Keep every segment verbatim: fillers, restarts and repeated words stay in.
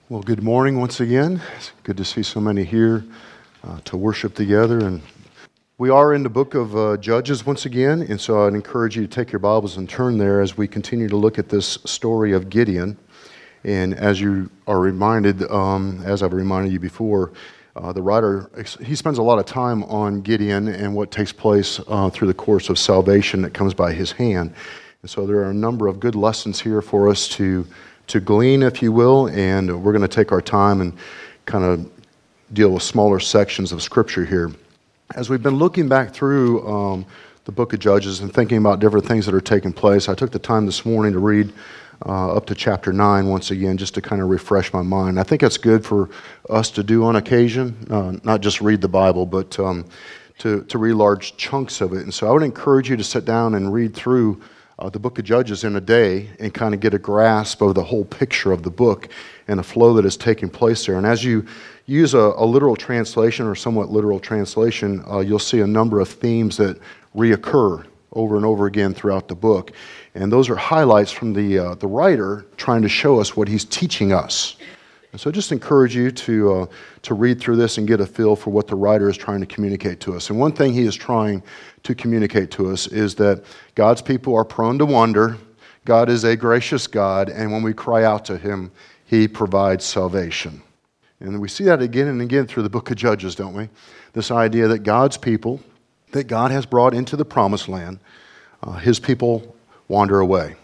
Well, good morning once again. It's good to see so many here uh, to worship together. And we are in the book of uh, Judges once again, and so I'd encourage you to take your Bibles and turn there as we continue to look at this story of Gideon. And as you are reminded, um, as I've reminded you before, uh, the writer, he spends a lot of time on Gideon and what takes place uh, through the course of salvation that comes by his hand. And so there are a number of good lessons here for us to to glean, if you will, and we're going to take our time and kind of deal with smaller sections of Scripture here. As we've been looking back through um, the book of Judges and thinking about different things that are taking place, I took the time this morning to read uh, up to chapter nine once again, just to kind of refresh my mind. I think that's good for us to do on occasion, uh, not just read the Bible, but um, to, to read large chunks of it. And so I would encourage you to sit down and read through Uh, the book of Judges in a day and kind of get a grasp of the whole picture of the book and the flow that is taking place there. And as you use a, a literal translation or somewhat literal translation, uh, you'll see a number of themes that reoccur over and over again throughout the book. And those are highlights from the, uh, the writer trying to show us what he's teaching us. And so I just encourage you to, uh, to read through this and get a feel for what the writer is trying to communicate to us. And one thing he is trying to communicate to us is that God's people are prone to wander. God is a gracious God, and when we cry out to Him, He provides salvation. And we see that again and again through the book of Judges, don't we? This idea that God's people, that God has brought into the promised land, uh, His people wander away.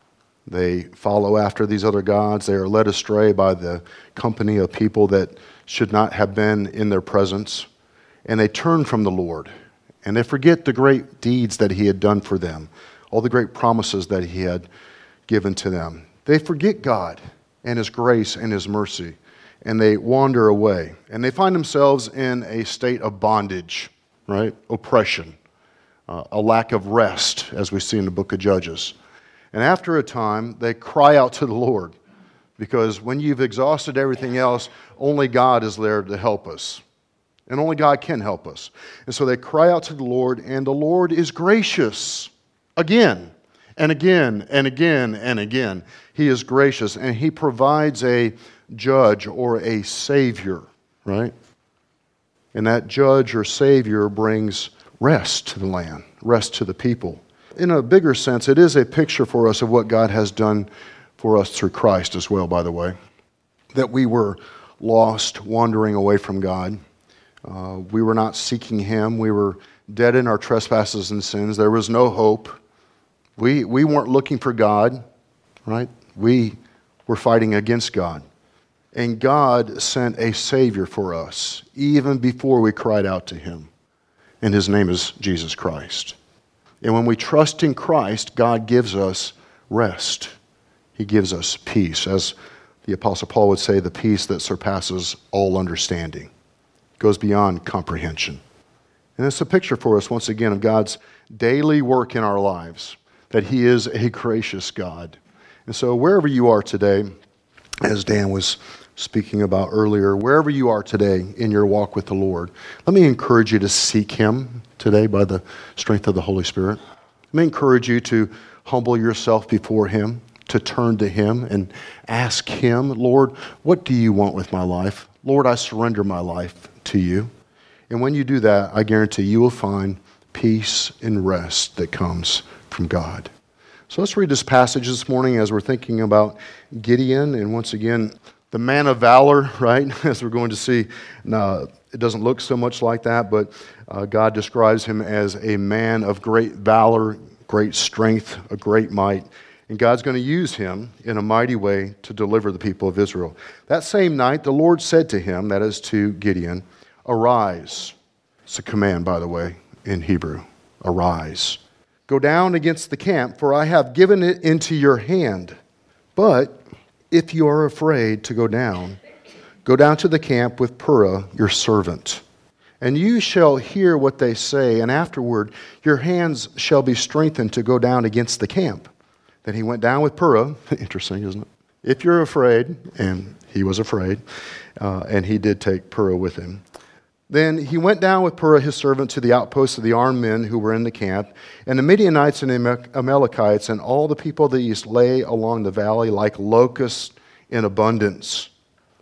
They follow after these other gods. They are led astray by the company of people that should not have been in their presence. And they turn from the Lord. And they forget the great deeds that He had done for them, all the great promises that He had given to them. They forget God and His grace and His mercy, and they wander away. And they find themselves in a state of bondage, right? Oppression, uh, a lack of rest, as we see in the book of Judges. And after a time, they cry out to the Lord, because when you've exhausted everything else, only God is there to help us. And only God can help us. And so they cry out to the Lord, and the Lord is gracious. Again, and again, and again, and again. He is gracious, and He provides a judge or a savior, right? And that judge or savior brings rest to the land, rest to the people. In a bigger sense, it is a picture for us of what God has done for us through Christ as well, by the way. That we were lost, wandering away from God. Uh, we were not seeking Him. We were dead in our trespasses and sins. There was no hope. We, we weren't looking for God, right? We were fighting against God. And God sent a Savior for us, even before we cried out to Him. And His name is Jesus Christ. And when we trust in Christ, God gives us rest. He gives us peace. As the Apostle Paul would say, the peace that surpasses all understanding. Goes beyond comprehension. And it's a picture for us, once again, of God's daily work in our lives, that He is a gracious God. And so wherever you are today, as Dan was speaking about earlier, wherever you are today in your walk with the Lord, let me encourage you to seek Him today by the strength of the Holy Spirit. Let me encourage you to humble yourself before Him, to turn to Him and ask Him, Lord, what do you want with my life? Lord, I surrender my life to you. And when you do that, I guarantee you will find peace and rest that comes from God. So let's read this passage this morning as we're thinking about Gideon. And once again, the man of valor, right? As we're going to see, now, it doesn't look so much like that, but uh, God describes him as a man of great valor, great strength, a great might. And God's going to use him in a mighty way to deliver the people of Israel. That same night, the Lord said to him, that is to Gideon, arise. It's a command, by the way, in Hebrew. Arise. Go down against the camp, for I have given it into your hand. But if you are afraid to go down, go down to the camp with Purah, your servant. And you shall hear what they say, and afterward your hands shall be strengthened to go down against the camp. Then he went down with Purah. Interesting, isn't it? If you're afraid, and he was afraid, uh, and he did take Purah with him. Then he went down with Purah his servant to the outposts of the armed men who were in the camp, and the Midianites and the Amalekites and all the people of the east lay along the valley like locusts in abundance.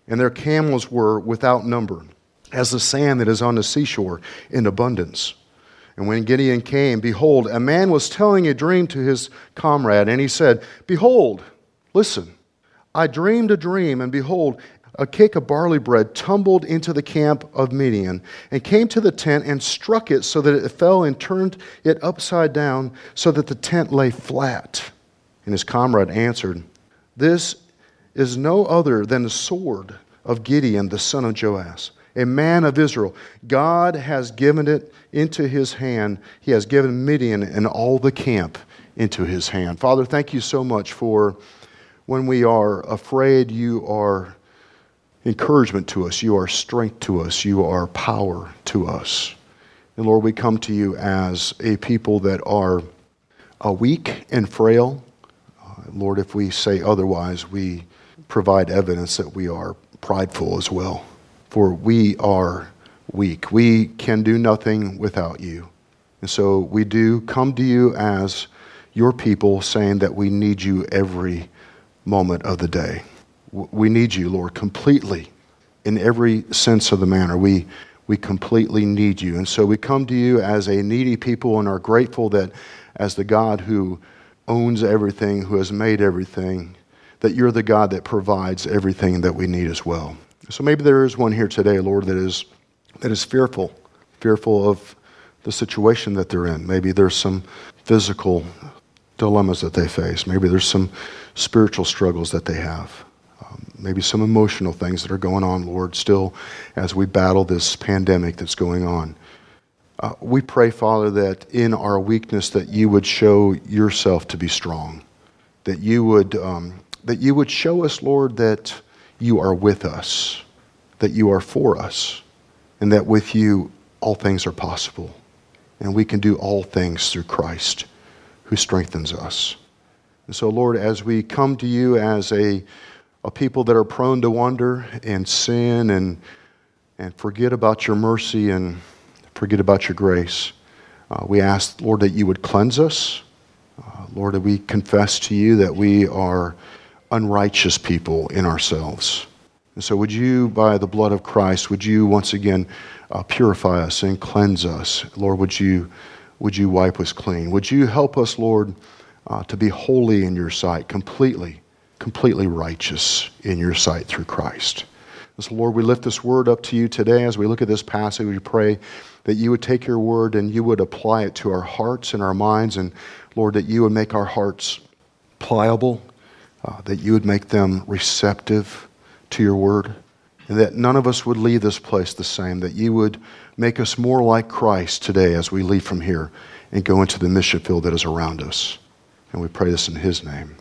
and their camels were without number, as the sand that is on the seashore in abundance. And when Gideon came, behold, a man was telling a dream to his comrade, and he said, Behold, listen, I dreamed a dream, and behold, a cake of barley bread tumbled into the camp of Midian, and came to the tent and struck it so that it fell, and turned it upside down so that the tent lay flat. And his comrade answered, This is no other than the sword of Gideon, the son of Joash, a man of Israel. God has given it into his hand. He has given Midian and all the camp into his hand. Father, thank you so much for when we are afraid, you are encouragement to us. You are strength to us. You are power to us. And Lord, we come to you as a people that are uh, weak and frail. Uh, Lord, if we say otherwise, we provide evidence that we are prideful as well. For we are weak. We can do nothing without you. And so we do come to you as your people, saying that we need you every moment of the day. We need you, Lord, completely. In every sense of the manner, we, we completely need you. And so we come to you as a needy people and are grateful that as the God who owns everything, who has made everything, that you're the God that provides everything that we need as well. So maybe there is one here today, Lord, that is that is fearful, fearful of the situation that they're in. Maybe there's some physical dilemmas that they face. Maybe there's some spiritual struggles that they have. Um, maybe some emotional things that are going on, Lord, still as we battle this pandemic that's going on. Uh, we pray, Father, that in our weakness that you would show yourself to be strong, that you would um, that you would show us, Lord, that you are with us, that you are for us, and that with you all things are possible. And we can do all things through Christ who strengthens us. And so, Lord, as we come to you as a, a people that are prone to wander and sin and, and forget about your mercy and forget about your grace, uh, we ask, Lord, that you would cleanse us. Uh, Lord, that we confess to you that we are unrighteous people in ourselves. And so would you, by the blood of Christ, would you once again uh, purify us and cleanse us? Lord, would you would you wipe us clean? Would you help us, Lord, uh, to be holy in your sight, completely, completely righteous in your sight through Christ? And so, Lord, we lift this word up to you today as we look at this passage. We pray that you would take your word and you would apply it to our hearts and our minds. And, Lord, that you would make our hearts pliable, Uh, that you would make them receptive to your word, and that none of us would leave this place the same, that you would make us more like Christ today as we leave from here and go into the mission field that is around us. And we pray this in his name.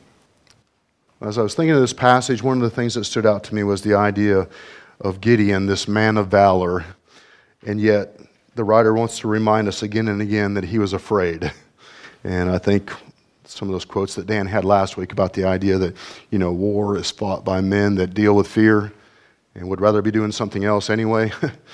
As I was thinking of this passage, one of the things that stood out to me was the idea of Gideon, this man of valor, and yet the writer wants to remind us again and again that he was afraid. And I think some of those quotes that Dan had last week about the idea that, you know, war is fought by men that deal with fear and would rather be doing something else anyway.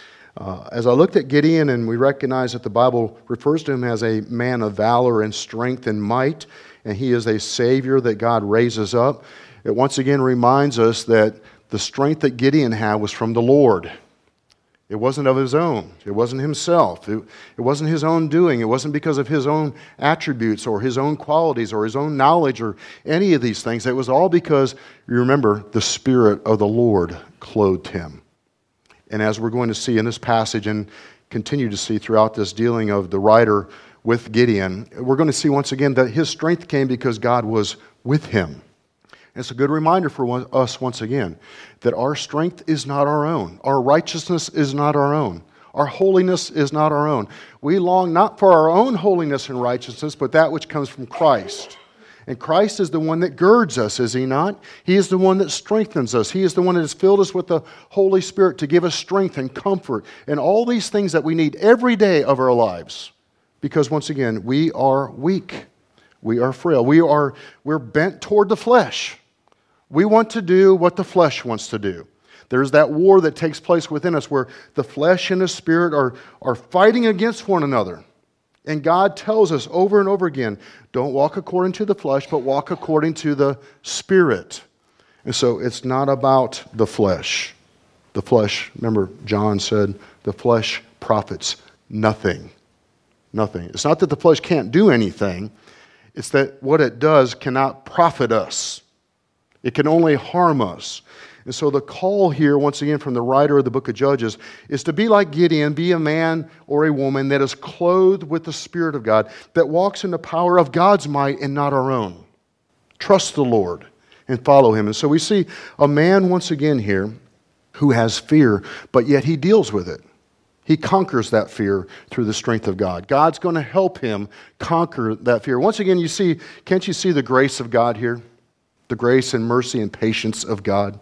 uh, as I looked at Gideon, and we recognize that the Bible refers to him as a man of valor and strength and might, and he is a Savior that God raises up, it once again reminds us that the strength that Gideon had was from the Lord. It wasn't of his own. It wasn't himself. It, it wasn't his own doing. It wasn't because of his own attributes or his own qualities or his own knowledge or any of these things. It was all because, you remember, the Spirit of the Lord clothed him. And as we're going to see in this passage and continue to see throughout this dealing of the writer with Gideon, we're going to see once again that his strength came because God was with him. It's a good reminder for one, us once again that our strength is not our own. Our righteousness is not our own. Our holiness is not our own. We long not for our own holiness and righteousness, but that which comes from Christ. And Christ is the one that girds us, is he not? He is the one that strengthens us. He is the one that has filled us with the Holy Spirit to give us strength and comfort and all these things that we need every day of our lives. Because once again, we are weak. We are frail. We are, we're bent toward the flesh. We want to do what the flesh wants to do. There's that war that takes place within us where the flesh and the spirit are, are fighting against one another. And God tells us over and over again, don't walk according to the flesh, but walk according to the Spirit. And so it's not about the flesh. The flesh, remember John said, the flesh profits nothing. Nothing. It's not that the flesh can't do anything. It's that what it does cannot profit us. It can only harm us. And so the call here, once again, from the writer of the book of Judges, is to be like Gideon, be a man or a woman that is clothed with the Spirit of God, that walks in the power of God's might and not our own. Trust the Lord and follow Him. And so we see a man, once again here, who has fear, but yet he deals with it. He conquers that fear through the strength of God. God's going to help him conquer that fear. Once again, you see, can't you see the grace of God here? The grace and mercy and patience of God.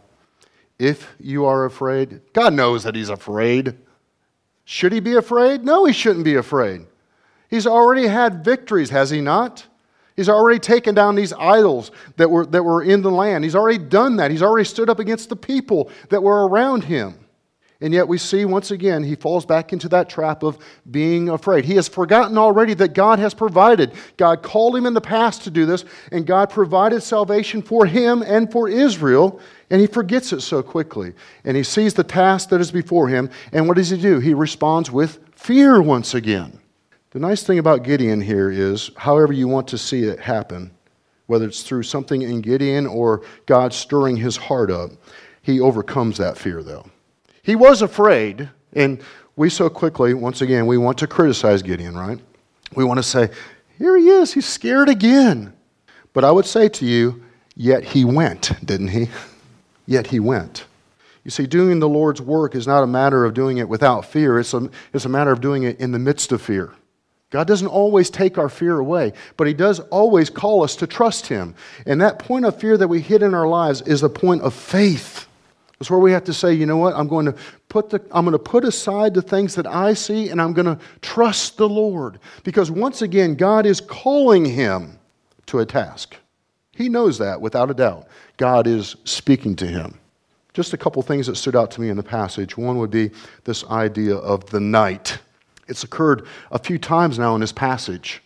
If you are afraid, God knows that He's afraid. Should He be afraid? No, He shouldn't be afraid. He's already had victories, has He not? He's already taken down these idols that were, that were in the land. He's already done that. He's already stood up against the people that were around him. And yet we see, once again, he falls back into that trap of being afraid. He has forgotten already that God has provided. God called him in the past to do this, and God provided salvation for him and for Israel, and he forgets it so quickly. And he sees the task that is before him, and what does he do? He responds with fear once again. The nice thing about Gideon here is, however you want to see it happen, whether it's through something in Gideon or God stirring his heart up, he overcomes that fear, though. He was afraid, and we so quickly, once again, we want to criticize Gideon, right? We want to say, here he is, he's scared again. But I would say to you, yet he went, didn't he? Yet he went. You see, doing the Lord's work is not a matter of doing it without fear. It's a, it's a matter of doing it in the midst of fear. God doesn't always take our fear away, but He does always call us to trust Him. And that point of fear that we hit in our lives is a point of faith. It's where we have to say, you know what, I'm going to put the I'm going to put aside the things that I see, and I'm going to trust the Lord. Because once again, God is calling him to a task. He knows that without a doubt. God is speaking to him. Just a couple things that stood out to me in the passage. One would be this idea of the night. It's occurred a few times now in this passage.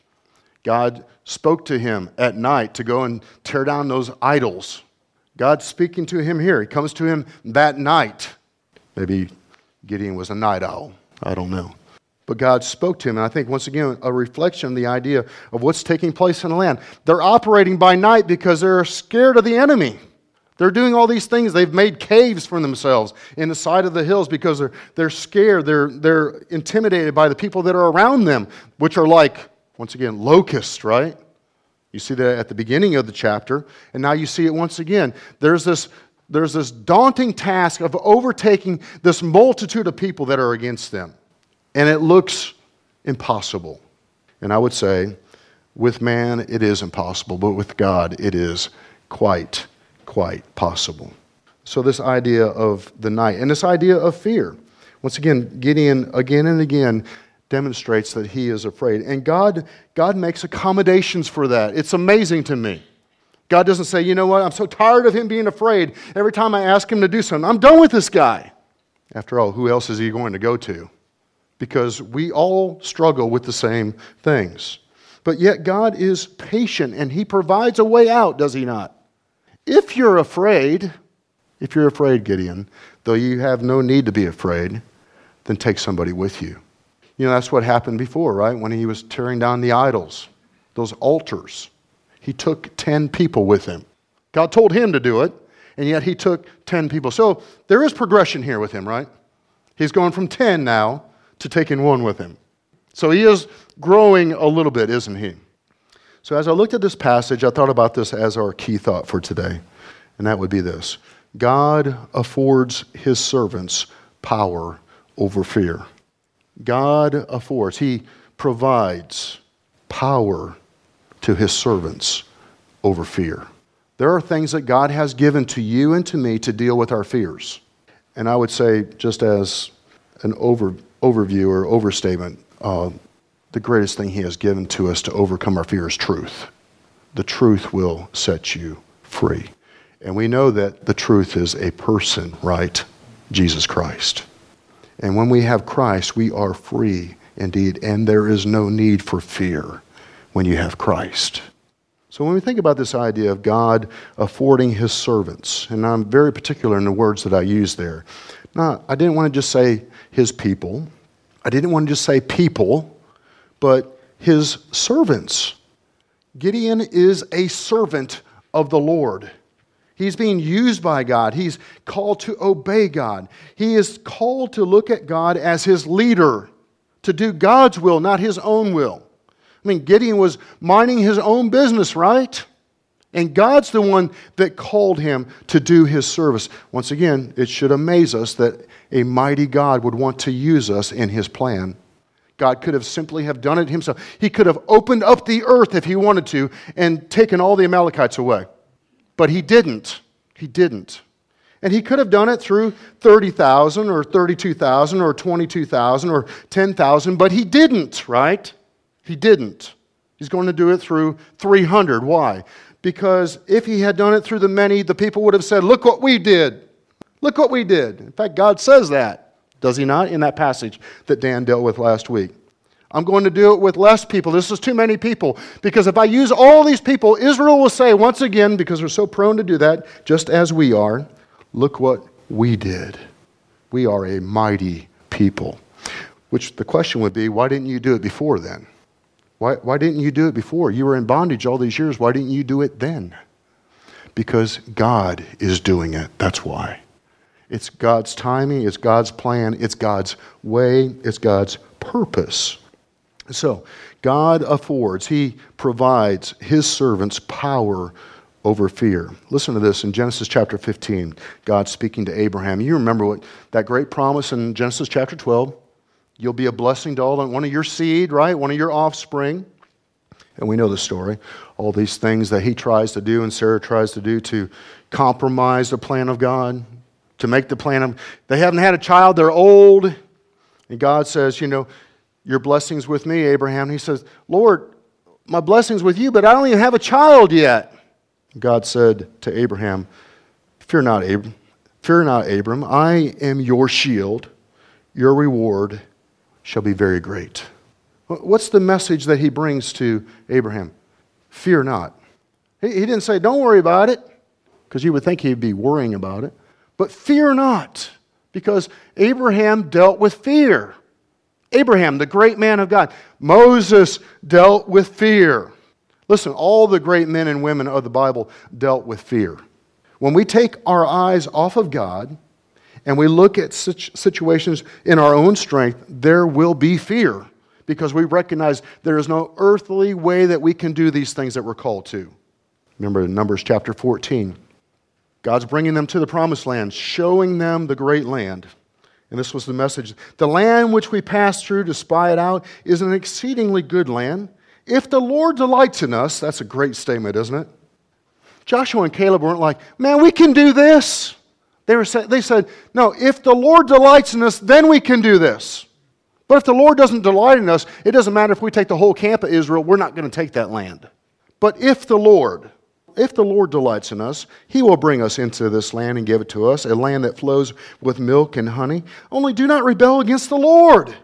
God spoke to him at night to go and tear down those idols. God's speaking to him here. He comes to him that night. Maybe Gideon was a night owl. I don't know. But God spoke to him, and I think, once again, a reflection of the idea of what's taking place in the land. They're operating by night because they're scared of the enemy. They're doing all these things. They've made caves for themselves in the side of the hills because they're, they're scared. They're, they're intimidated by the people that are around them, which are like, once again, locusts, right? You see that at the beginning of the chapter, and now you see it once again. There's this, there's this daunting task of overtaking this multitude of people that are against them. And it looks impossible. And I would say, with man, it is impossible, but with God, it is quite quite possible. So this idea of the night and this idea of fear. Once again, Gideon again and again demonstrates that he is afraid. And God, God makes accommodations for that. It's amazing to me. God doesn't say, you know what, I'm so tired of him being afraid. Every time I ask him to do something, I'm done with this guy. After all, who else is he going to go to? Because we all struggle with the same things. But yet God is patient and he provides a way out, does he not? If you're afraid, if you're afraid, Gideon, though you have no need to be afraid, then take somebody with you. You know, that's what happened before, right? When he was tearing down the idols, those altars. He took ten people with him. God told him to do it, and yet he took ten people. So there is progression here with him, right? He's going from ten now to taking one with him. So he is growing a little bit, isn't he? So as I looked at this passage, I thought about this as our key thought for today, and that would be this. God affords his servants power over fear. God affords, he provides power to his servants over fear. There are things that God has given to you and to me to deal with our fears. And I would say, just as an over, overview or overstatement, uh, the greatest thing he has given to us to overcome our fear is truth. The truth will set you free. And we know that the truth is a person, right? Jesus Christ. And when we have Christ, we are free indeed. And there is no need for fear when you have Christ. So when we think about this idea of God affording his servants, and I'm very particular in the words that I use there. Now, I didn't want to just say his people. I didn't want to just say people, but his servants. Gideon is a servant of the Lord. He's being used by God. He's called to obey God. He is called to look at God as his leader, to do God's will, not his own will. I mean, Gideon was minding his own business, right? And God's the one that called him to do his service. Once again, it should amaze us that a mighty God would want to use us in his plan. God could have simply have done it himself. He could have opened up the earth if he wanted to and taken all the Amalekites away. But he didn't. He didn't. And he could have done it through thirty thousand or thirty-two thousand or twenty-two thousand or ten thousand, but he didn't, right? He didn't. He's going to do it through three hundred. Why? Because if he had done it through the many, the people would have said, look what we did. Look what we did. In fact, God says that, does he not, in that passage that Dan dealt with last week? I'm going to do it with less people. This is too many people. Because if I use all these people, Israel will say once again, because they're so prone to do that, just as we are, look what we did. We are a mighty people. Which the question would be, why didn't you do it before then? Why, why didn't you do it before? You were in bondage all these years. Why didn't you do it then? Because God is doing it. That's why. It's God's timing. It's God's plan. It's God's way. It's God's purpose. So, God affords, he provides his servants power over fear. Listen to this in Genesis chapter fifteen. God speaking to Abraham. You remember what that great promise in Genesis chapter twelve? You'll be a blessing to all, one of your seed, right? One of your offspring. And we know the story. All these things that he tries to do and Sarah tries to do to compromise the plan of God, to make the plan of, they haven't had a child, they're old. And God says, you know, your blessing's with me, Abraham. He says, Lord, my blessing's with you, but I don't even have a child yet. God said to Abraham, Fear not, Abram. Fear not, Abram. I am your shield. Your reward shall be very great. What's the message that he brings to Abraham? Fear not. He, he didn't say, don't worry about it, because you would think he'd be worrying about it. But fear not, because Abraham dealt with fear. Abraham, the great man of God. Moses dealt with fear. Listen, all the great men and women of the Bible dealt with fear. When we take our eyes off of God and we look at situations in our own strength, there will be fear because we recognize there is no earthly way that we can do these things that we're called to. Remember in Numbers chapter fourteen, God's bringing them to the promised land, showing them the great land. And this was the message. The land which we passed through to spy it out is an exceedingly good land. If the Lord delights in us, that's a great statement, isn't it? Joshua and Caleb weren't like, man, we can do this. They were. They said, no, if the Lord delights in us, then we can do this. But if the Lord doesn't delight in us, it doesn't matter if we take the whole camp of Israel, we're not going to take that land. But if the Lord, if the Lord delights in us, he will bring us into this land and give it to us, a land that flows with milk and honey. Only do not rebel against the Lord.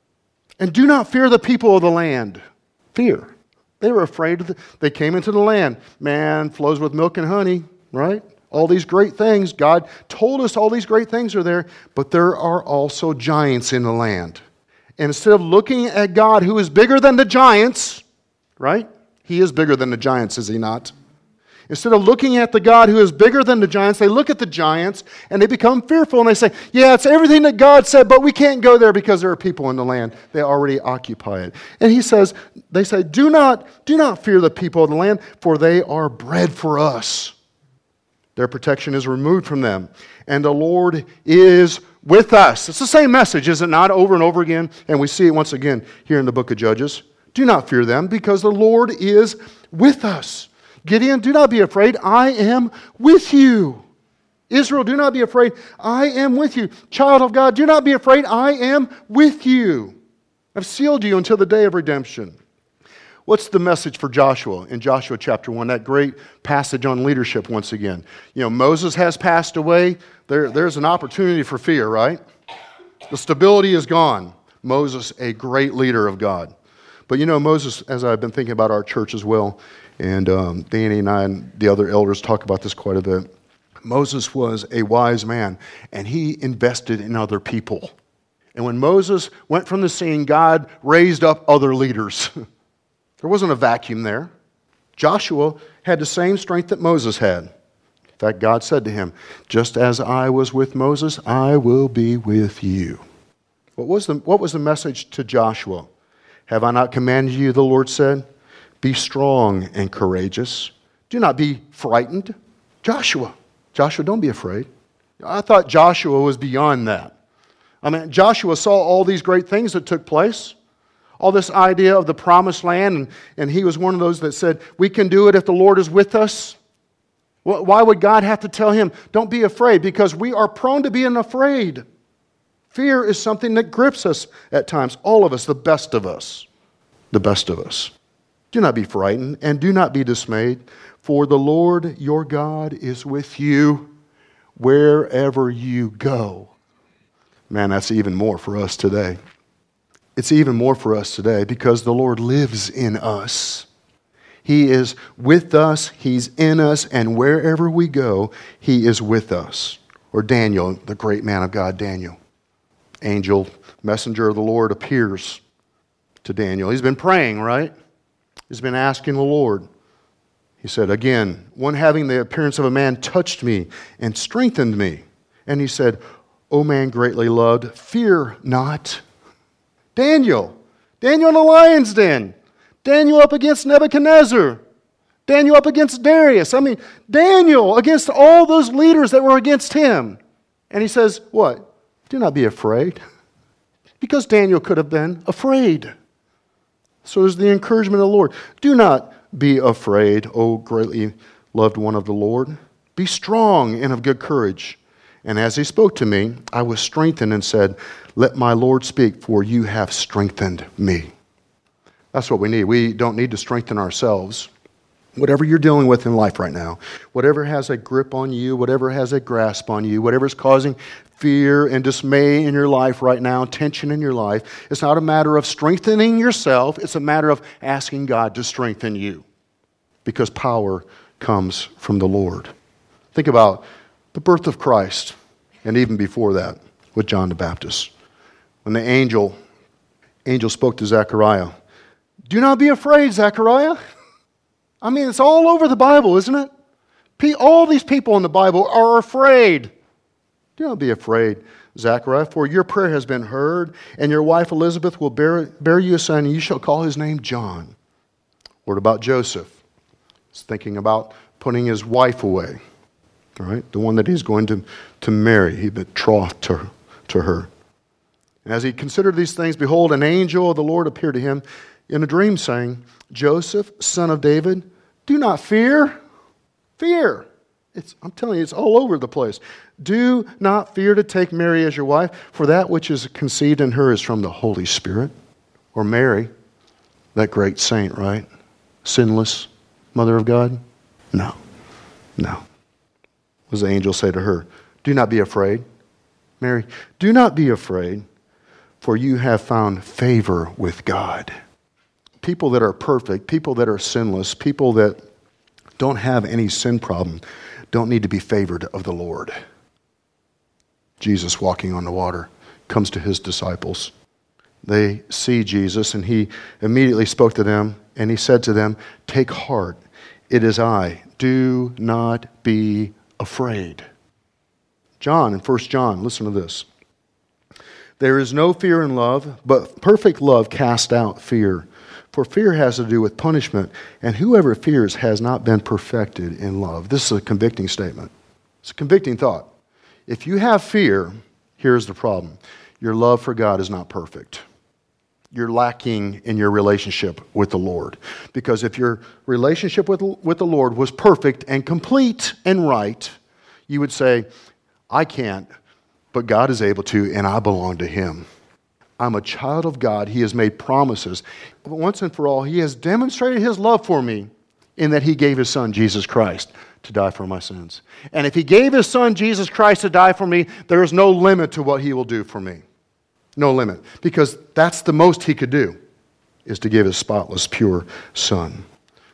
And do not fear the people of the land. Fear. They were afraid. Of the, they came into the land. Man, flows with milk and honey, right? All these great things. God told us all these great things are there, but there are also giants in the land. And instead of looking at God, who is bigger than the giants, right? He is bigger than the giants, is he not? Instead of looking at the God who is bigger than the giants, they look at the giants and they become fearful and they say, yeah, it's everything that God said, but we can't go there because there are people in the land. They already occupy it. And he says, they say, do not, do not fear the people of the land, for they are bread for us. Their protection is removed from them, and the Lord is with us. It's the same message, is it not, over and over again? And we see it once again here in the book of Judges. Do not fear them, because the Lord is with us. Gideon, do not be afraid. I am with you. Israel, do not be afraid. I am with you. Child of God, do not be afraid. I am with you. I've sealed you until the day of redemption. What's the message for Joshua in Joshua chapter one, that great passage on leadership once again? You know, Moses has passed away. There, there's an opportunity for fear, right? The stability is gone. Moses, a great leader of God. But you know, Moses, as I've been thinking about our church as well, And um, Danny and I and the other elders talk about this quite a bit. Moses was a wise man, and he invested in other people. And when Moses went from the scene, God raised up other leaders. There wasn't a vacuum there. Joshua had the same strength that Moses had. In fact, God said to him, just as I was with Moses, I will be with you. What was the, what was the message to Joshua? Have I not commanded you, the Lord said? Be strong and courageous. Do not be frightened. Joshua, Joshua, don't be afraid. I thought Joshua was beyond that. I mean, Joshua saw all these great things that took place. All this idea of the promised land, and, and he was one of those that said, we can do it if the Lord is with us. Why would God have to tell him, don't be afraid? Because we are prone to being afraid. Fear is something that grips us at times. All of us, the best of us. The best of us. Do not be frightened and do not be dismayed, for the Lord your God is with you wherever you go. Man, that's even more for us today. It's even more for us today because the Lord lives in us. He is with us, He's in us, and wherever we go, He is with us. Or Daniel, the great man of God, Daniel. Angel, messenger of the Lord, appears to Daniel. He's been praying, right? He's been asking the Lord. He said, again, one having the appearance of a man touched me and strengthened me. And he said, O man greatly loved, fear not. Daniel, Daniel in the lion's den. Daniel up against Nebuchadnezzar. Daniel up against Darius. I mean, Daniel against all those leaders that were against him. And he says, what? Do not be afraid. Because Daniel could have been afraid. So there's the encouragement of the Lord. Do not be afraid, O greatly loved one of the Lord. Be strong and of good courage. And as he spoke to me, I was strengthened and said, let my Lord speak, for you have strengthened me. That's what we need. We don't need to strengthen ourselves. Whatever you're dealing with in life right now, whatever has a grip on you, whatever has a grasp on you, whatever is causing fear and dismay in your life right now, tension in your life, it's not a matter of strengthening yourself. It's a matter of asking God to strengthen you because power comes from the Lord. Think about the birth of Christ and even before that with John the Baptist. When the angel, angel spoke to Zechariah, do not be afraid, Zechariah. I mean, it's all over the Bible, isn't it? All these people in the Bible are afraid. Do not be afraid, Zechariah, for your prayer has been heard, and your wife Elizabeth will bear, bear you a son, and you shall call his name John. What about Joseph? He's thinking about putting his wife away, right? The one that he's going to, to marry. He betrothed to, to her. And as he considered these things, behold, an angel of the Lord appeared to him in a dream, saying, Joseph, son of David, do not fear. Fear. It's, I'm telling you, it's all over the place. Do not fear to take Mary as your wife, for that which is conceived in her is from the Holy Spirit. Or Mary, that great saint, right? Sinless Mother of God? No. No. What does the angel say to her? Do not be afraid. Mary, do not be afraid, for you have found favor with God. People that are perfect, people that are sinless, people that don't have any sin problem, don't need to be favored of the Lord. Jesus walking on the water comes to his disciples. They see Jesus, and he immediately spoke to them, and he said to them, take heart, it is I. Do not be afraid. John, in First John, listen to this. There is no fear in love, but perfect love casts out fear. For fear has to do with punishment, and whoever fears has not been perfected in love. This is a convicting statement. It's a convicting thought. If you have fear, here's the problem. Your love for God is not perfect. You're lacking in your relationship with the Lord. Because if your relationship with, with the Lord was perfect and complete and right, you would say, I can't, but God is able to, and I belong to Him. I'm a child of God. He has made promises. But once and for all, He has demonstrated His love for me in that He gave His Son, Jesus Christ, to die for my sins. And if He gave His Son, Jesus Christ, to die for me, there is no limit to what He will do for me. No limit. Because that's the most He could do, is to give His spotless, pure Son.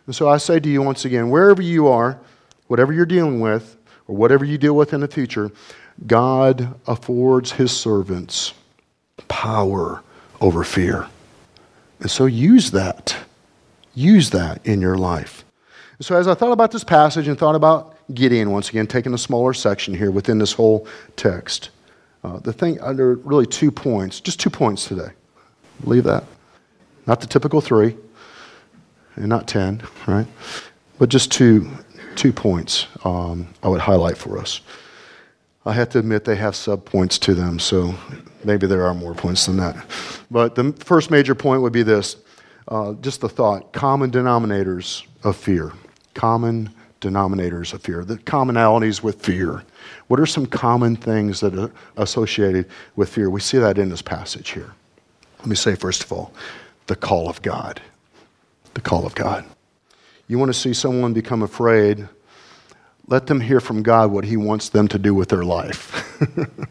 And so I say to you once again, wherever you are, whatever you're dealing with, or whatever you deal with in the future, God affords His servants power over fear. And so use that. Use that in your life. And so as I thought about this passage and thought about Gideon, once again, taking a smaller section here within this whole text, uh, the thing, uh, there are really two points, just two points today. Believe that? Not the typical three, and not ten, right? But just two, two points um, I would highlight for us. I have to admit they have sub-points to them, so maybe there are more points than that. But the first major point would be this, uh, just the thought, common denominators of fear. Common denominators of fear, the commonalities with fear. What are some common things that are associated with fear? We see that in this passage here. Let me say, first of all, the call of God. The call of God. You want to see someone become afraid, let them hear from God what He wants them to do with their life.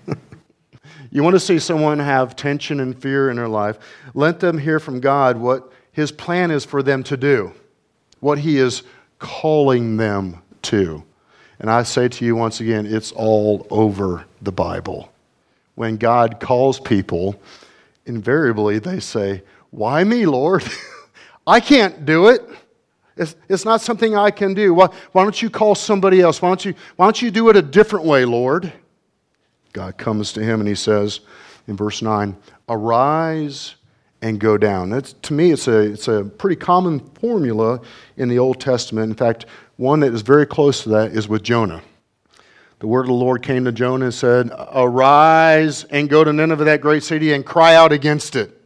You want to see someone have tension and fear in their life, let them hear from God what His plan is for them to do, what He is calling them to. And I say to you once again, it's all over the Bible. When God calls people, invariably they say, why me, Lord? I can't do it. It's, it's not something I can do. Why, why don't you call somebody else? Why don't you, why don't you do it a different way, Lord? God comes to him and He says in verse nine, arise and go down. That's, to me, it's a, it's a pretty common formula in the Old Testament. In fact, one that is very close to that is with Jonah. The word of the Lord came to Jonah and said, arise and go to Nineveh, that great city, and cry out against it.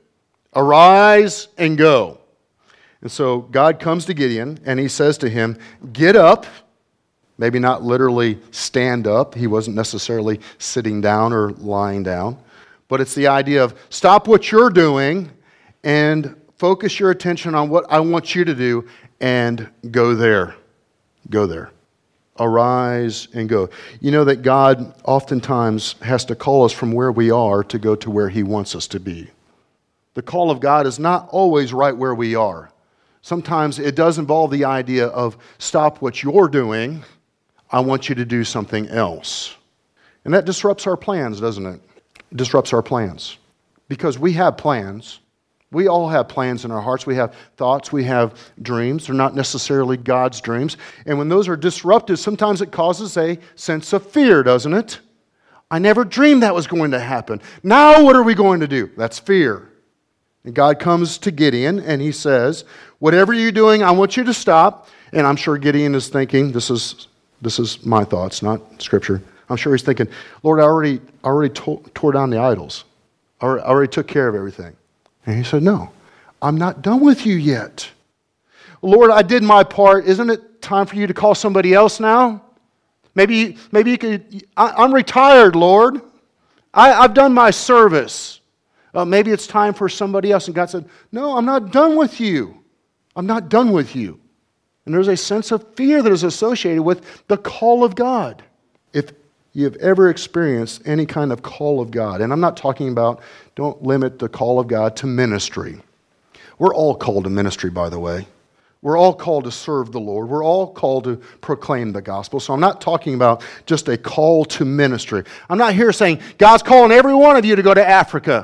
Arise and go. And so God comes to Gideon and He says to him, get up. Maybe not literally stand up. He wasn't necessarily sitting down or lying down. But it's the idea of stop what you're doing and focus your attention on what I want you to do and go there. Go there. Arise and go. You know that God oftentimes has to call us from where we are to go to where He wants us to be. The call of God is not always right where we are. Sometimes it does involve the idea of stop what you're doing. I want you to do something else. And that disrupts our plans, doesn't it? It disrupts our plans. Because we have plans. We all have plans in our hearts. We have thoughts. We have dreams. They're not necessarily God's dreams. And when those are disrupted, sometimes it causes a sense of fear, doesn't it? I never dreamed that was going to happen. Now what are we going to do? That's fear. And God comes to Gideon and He says, whatever you're doing, I want you to stop. And I'm sure Gideon is thinking, this is this is my thoughts, not Scripture. I'm sure he's thinking, Lord, I already, I already to- tore down the idols. I already took care of everything. And He said, no, I'm not done with you yet. Lord, I did my part. Isn't it time for you to call somebody else now? Maybe, maybe you could, I, I'm retired, Lord. I, I've done my service. Uh, maybe it's time for somebody else. And God said, no, I'm not done with you. I'm not done with you. And there's a sense of fear that is associated with the call of God. If you've ever experienced any kind of call of God, and I'm not talking about, don't limit the call of God to ministry. We're all called to ministry, by the way. We're all called to serve the Lord. We're all called to proclaim the gospel. So I'm not talking about just a call to ministry. I'm not here saying, God's calling every one of you to go to Africa.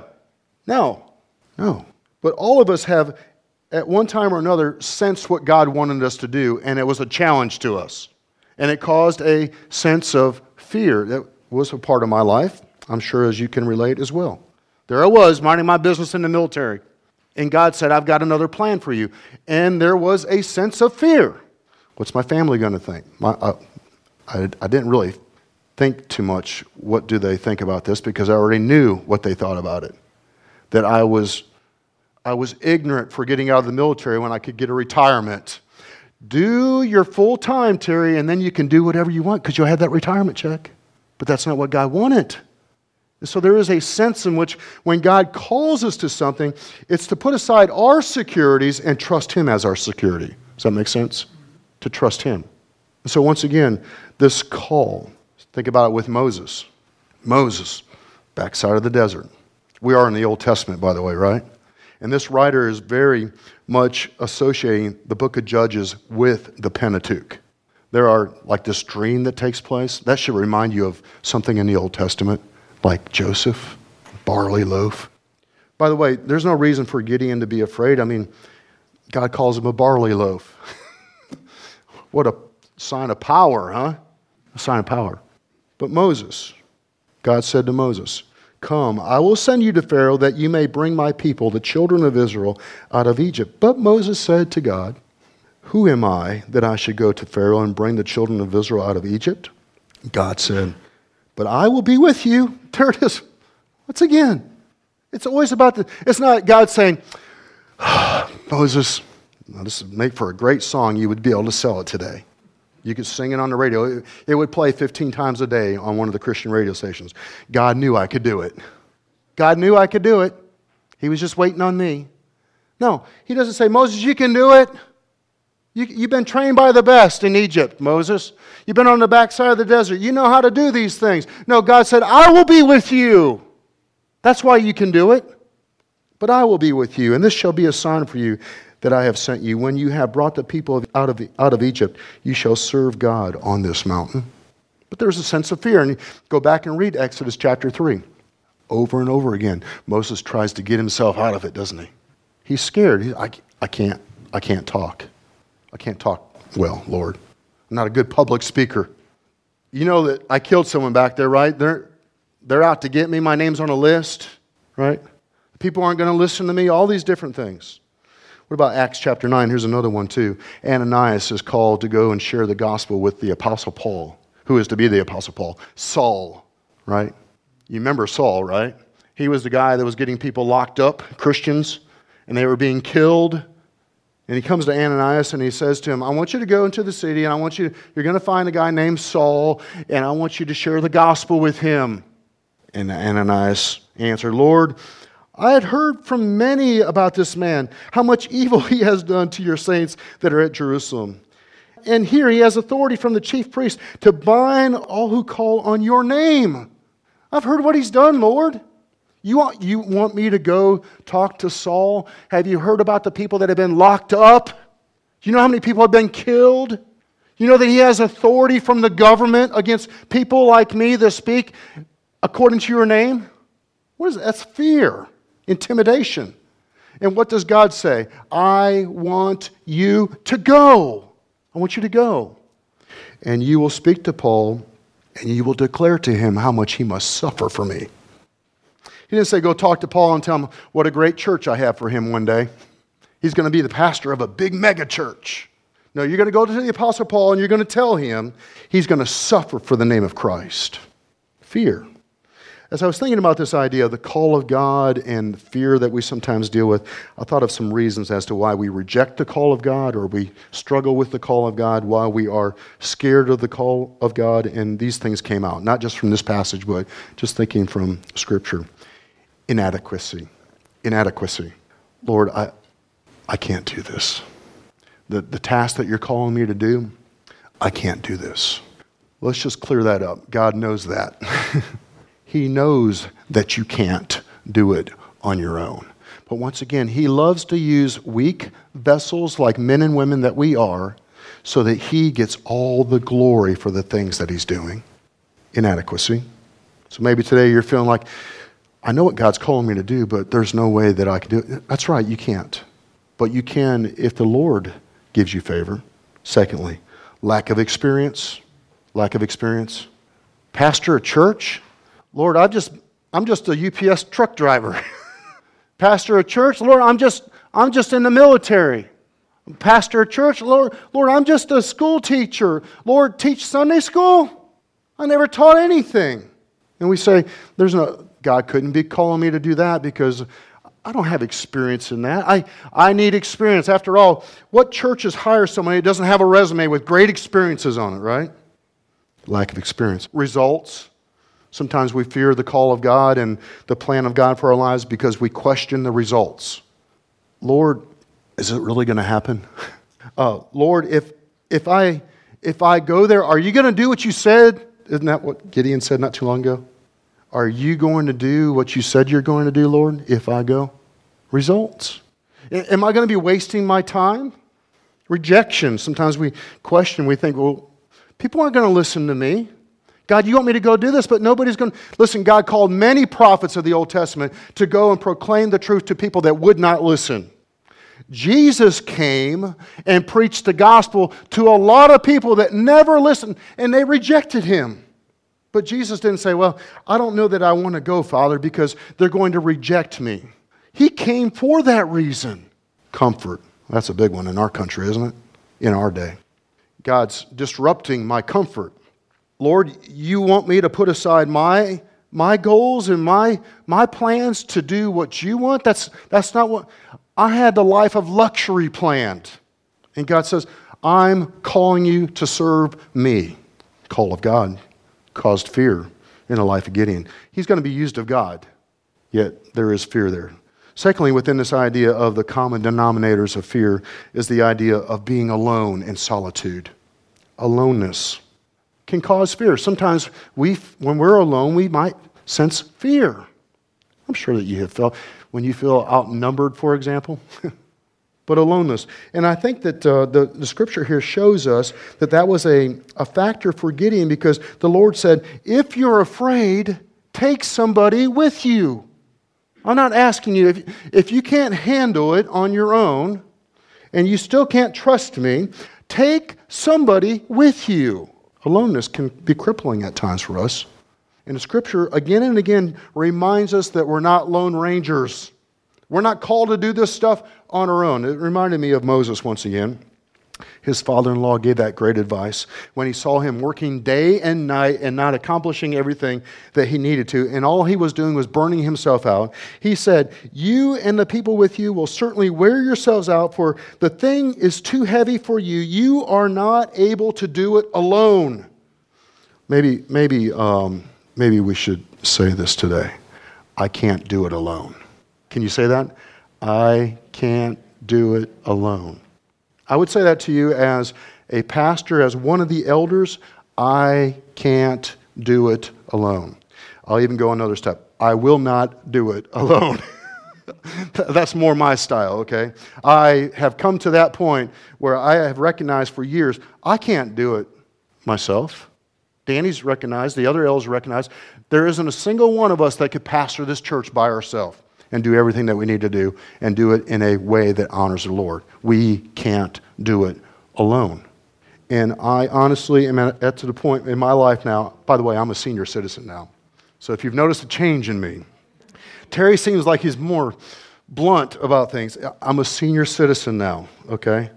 No, no. But all of us have, at one time or another, sensed what God wanted us to do, and it was a challenge to us. And it caused a sense of fear. That was a part of my life, I'm sure as you can relate as well. There I was, minding my business in the military. And God said, I've got another plan for you. And there was a sense of fear. What's my family going to think? My, uh, I, I didn't really think too much, what do they think about this, because I already knew what they thought about it. That I was, I was ignorant for getting out of the military when I could get a retirement. Do your full time, Terry, and then you can do whatever you want because you'll have that retirement check. But that's not what God wanted. And so there is a sense in which when God calls us to something, it's to put aside our securities and trust Him as our security. Does that make sense? To trust Him. And so once again, this call, think about it with Moses. Moses, backside of the desert. We are in the Old Testament, by the way, right? And this writer is very much associating the book of Judges with the Pentateuch. There are, like this dream that takes place, that should remind you of something in the Old Testament, like Joseph, barley loaf. By the way, there's no reason for Gideon to be afraid. I mean, God calls him a barley loaf. What a sign of power, huh? A sign of power. But Moses, God said to Moses, "Come, I will send you to Pharaoh that you may bring my people, the children of Israel, out of Egypt." But Moses said to God, "Who am I that I should go to Pharaoh and bring the children of Israel out of Egypt?" God said, "But I will be with you." There it is. Once again, it's always about the, it's not God saying, "Moses, now this would make for a great song. You would be able to sell it today. You could sing it on the radio. It, it would play fifteen times a day on one of the Christian radio stations. God knew I could do it. God knew I could do it. He was just waiting on me." No, he doesn't say, "Moses, you can do it. You, you've been trained by the best in Egypt, Moses. You've been on the backside of the desert. You know how to do these things." No, God said, "I will be with you. That's why you can do it. But I will be with you, and this shall be a sign for you that I have sent you. When you have brought the people out of, out of Egypt, you shall serve God on this mountain." But there's a sense of fear. And go back and read Exodus chapter three. Over and over again, Moses tries to get himself out of it, doesn't he? He's scared. He, I, I can't, I can't talk. I can't talk well, Lord. I'm not a good public speaker. You know that I killed someone back there, right? They're, they're out to get me. My name's on a list, right? People aren't going to listen to me. All these different things. What about Acts chapter nine? Here's another one too. Ananias is called to go and share the gospel with the Apostle Paul. Who is to be the Apostle Paul? Saul, right? You remember Saul, right? He was the guy that was getting people locked up, Christians, and they were being killed. And he comes to Ananias and he says to him, "I want you to go into the city and I want you, you're going to find a guy named Saul and I want you to share the gospel with him." And Ananias answered, "Lord, I had heard from many about this man, how much evil he has done to your saints that are at Jerusalem. And here he has authority from the chief priest to bind all who call on your name. I've heard what he's done, Lord. You want, you want me to go talk to Saul? Have you heard about the people that have been locked up? Do you know how many people have been killed? You know that he has authority from the government against people like me that speak according to your name?" What is that? That's fear. Intimidation. And what does God say? "I want you to go. I want you to go. And you will speak to Paul, and you will declare to him how much he must suffer for me." He didn't say, "Go talk to Paul and tell him what a great church I have for him one day. He's going to be the pastor of a big mega church." No, you're going to go to the Apostle Paul, and you're going to tell him he's going to suffer for the name of Christ. Fear. As I was thinking about this idea of the call of God and fear that we sometimes deal with, I thought of some reasons as to why we reject the call of God or we struggle with the call of God, why we are scared of the call of God, and these things came out, not just from this passage, but just thinking from Scripture. Inadequacy. Inadequacy. Lord, I, I can't do this. The, the task that you're calling me to do, I can't do this. Let's just clear that up. God knows that. He knows that you can't do it on your own. But once again, he loves to use weak vessels like men and women that we are so that he gets all the glory for the things that he's doing. Inadequacy. So maybe today you're feeling like, I know what God's calling me to do, but there's no way that I can do it. That's right, you can't. But you can if the Lord gives you favor. Secondly, lack of experience. Lack of experience. Pastor a church? Lord, I'm just, I'm just a U P S truck driver. Pastor a church? Lord, I'm just, I'm just in the military. Pastor a church? Lord, Lord, I'm just a school teacher. Lord, teach Sunday school? I never taught anything. And we say, there's no, God couldn't be calling me to do that because I don't have experience in that. I, I need experience. After all, what churches hire somebody who doesn't have a resume with great experiences on it, right? Lack of experience. Results. Sometimes we fear the call of God and the plan of God for our lives because we question the results. Lord, is it really going to happen? Uh, Lord, if if I if I go there, are you going to do what you said? Isn't that what Gideon said not too long ago? Are you going to do what you said you're going to do, Lord, if I go? Results. A- Am I going to be wasting my time? Rejection. Sometimes we question, we think, well, people aren't going to listen to me. God, you want me to go do this, but nobody's going to. Listen, God called many prophets of the Old Testament to go and proclaim the truth to people that would not listen. Jesus came and preached the gospel to a lot of people that never listened, and they rejected him. But Jesus didn't say, well, I don't know that I want to go, Father, because they're going to reject me. He came for that reason. Comfort. That's a big one in our country, isn't it? In our day. God's disrupting my comfort. Lord, you want me to put aside my my goals and my my plans to do what you want? That's that's not what I had the life of luxury planned. And God says, I'm calling you to serve me. Call of God caused fear in the life of Gideon. He's going to be used of God, yet there is fear there. Secondly, within this idea of the common denominators of fear is the idea of being alone in solitude. Aloneness can cause fear. Sometimes we, when we're alone, we might sense fear. I'm sure that you have felt when you feel outnumbered, for example. But aloneness. And I think that uh, the, the scripture here shows us that that was a, a factor for Gideon, because the Lord said, if you're afraid, take somebody with you. I'm not asking you, if, if you can't handle it on your own and you still can't trust me, take somebody with you. Aloneness can be crippling at times for us. And the scripture again and again reminds us that we're not lone rangers. We're not called to do this stuff on our own. It reminded me of Moses once again. His father-in-law gave that great advice when he saw him working day and night and not accomplishing everything that he needed to, and all he was doing was burning himself out. He said, you and the people with you will certainly wear yourselves out, for the thing is too heavy for you. You are not able to do it alone. Maybe, maybe, um, maybe we should say this today. I can't do it alone. Can you say that? I can't do it alone. I would say that to you as a pastor, as one of the elders. I can't do it alone. I'll even go another step. I will not do it alone. That's more my style, okay? I have come to that point where I have recognized for years, I can't do it myself. Danny's recognized, the other elders recognized, there isn't a single one of us that could pastor this church by ourselves and do everything that we need to do and do it in a way that honors the Lord. We can't do it alone. And I honestly am at, at to the point in my life now, by the way, I'm a senior citizen now. So if you've noticed a change in me, Terry seems like he's more blunt about things. I'm a senior citizen now, okay?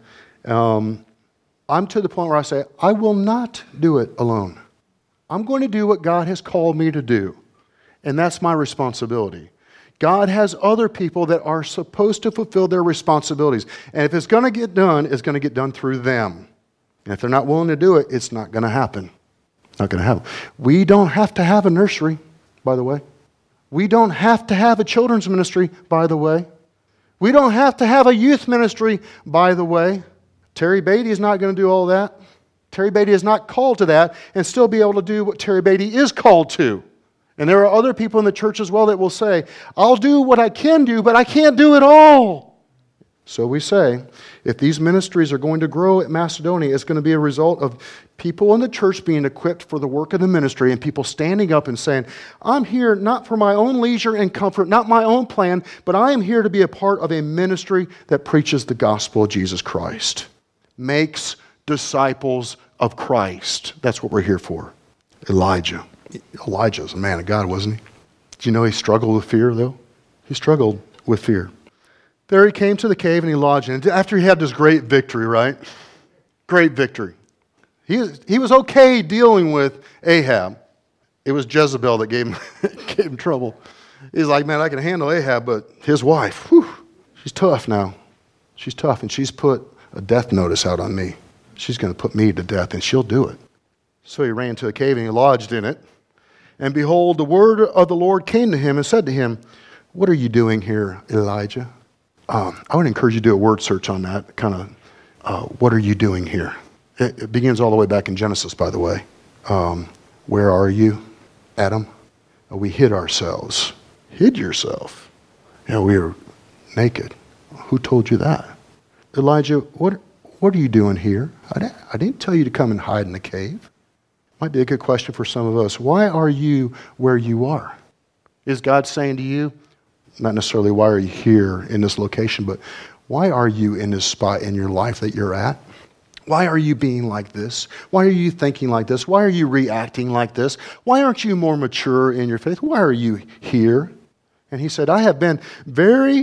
Um, I'm to the point where I say, I will not do it alone. I'm going to do what God has called me to do. And that's my responsibility. God has other people that are supposed to fulfill their responsibilities. And if it's going to get done, it's going to get done through them. And if they're not willing to do it, it's not going to happen. Not going to happen. We don't have to have a nursery, by the way. We don't have to have a children's ministry, by the way. We don't have to have a youth ministry, by the way. Terry Beatty is not going to do all that. Terry Beatty is not called to that and still be able to do what Terry Beatty is called to. And there are other people in the church as well that will say, I'll do what I can do, but I can't do it all. So we say, if these ministries are going to grow at Macedonia, it's going to be a result of people in the church being equipped for the work of the ministry and people standing up and saying, I'm here not for my own leisure and comfort, not my own plan, but I am here to be a part of a ministry that preaches the gospel of Jesus Christ. Makes disciples of Christ. That's what we're here for. Elijah. Elijah was a man of God, wasn't he? Did you know he struggled with fear, though? He struggled with fear. There he came to the cave and he lodged in it. After he had this great victory, right? Great victory. He, he was okay dealing with Ahab. It was Jezebel that gave him, gave him trouble. He's like, man, I can handle Ahab, but his wife, whew, she's tough now. She's tough, and she's put a death notice out on me. She's going to put me to death, and she'll do it. So he ran to a cave and he lodged in it. And behold, the word of the Lord came to him and said to him, what are you doing here, Elijah? Um, I would encourage you to do a word search on that, kind of, uh, what are you doing here? It, it begins all the way back in Genesis, by the way. Um, where are you, Adam? Uh, we hid ourselves. Hid yourself. You know, we were naked. Who told you that? Elijah, what, what are you doing here? I didn't, I didn't tell you to come and hide in the cave. Might be a good question for some of us. Why are you where you are? Is God saying to you, not necessarily why are you here in this location, but why are you in this spot in your life that you're at? Why are you being like this? Why are you thinking like this? Why are you reacting like this? Why aren't you more mature in your faith? Why are you here? And he said, I have been very